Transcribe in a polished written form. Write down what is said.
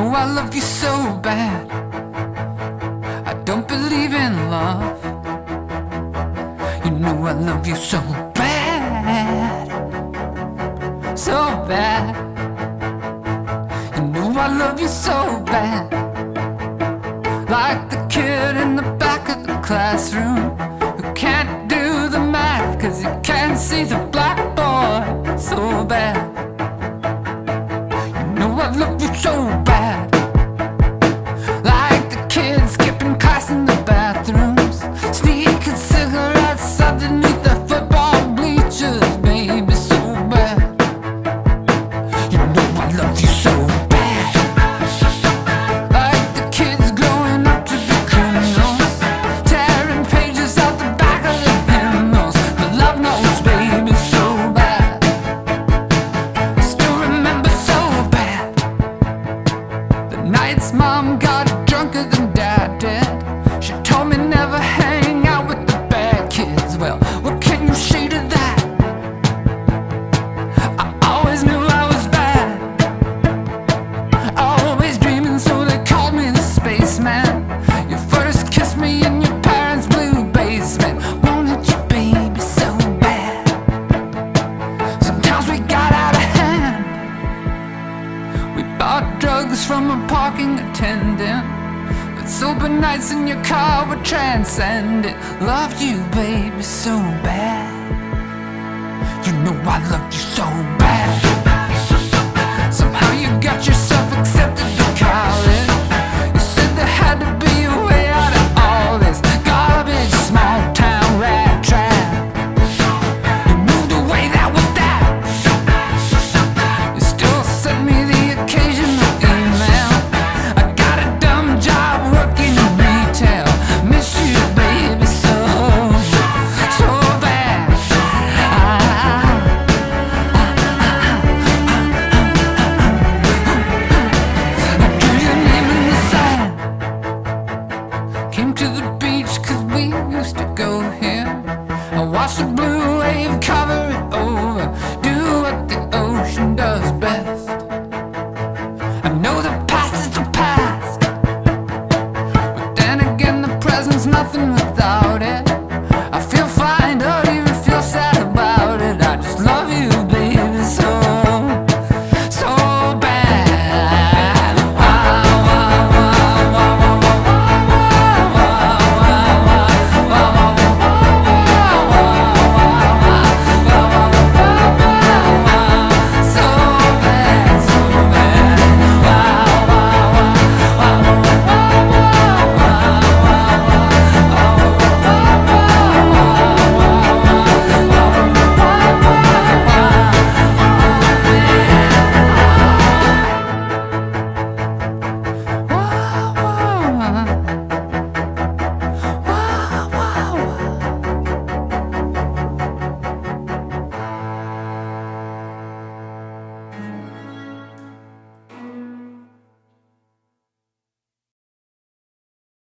I love you so bad. I don't believe in love. You know I love you so bad, so bad. You know I love you so bad. Like the kid in the back of the classroom who can't do the math 'cause he can't see the blackboard. So bad. You know I love you so bad. Like the kids skipping class in the bathrooms, sneaking cigarettes underneath the football bleachers. Baby, so bad. You know I love you so bad. Like the kids growing up to be criminals, tearing pages out the back of the hymnals. The love notes, baby, so bad. I still remember so bad the nights mom got drunker than dad did. She told me never hang out with the bad kids. Well, what can you say to that? I always knew I was bad, always dreaming, so they called me the spaceman. You first kissed me in your parents' blue basement. Wanted you, baby, so bad. Sometimes we got out of hand. We bought drugs from a parking attendant, but sober nights in your car were transcendent. Loved you, baby, so bad. You know I loved you so bad. Somehow you got yourself accepted to college. You said there had to be a way out of all this garbage, small town rat trap. You moved away, that was that. You still send me the occasional email. I got a dumb job working in retail. Miss you, baby, so bad. I drew your name in the sand. Came to the beach 'cause we used to go here. I watched the blue wave cover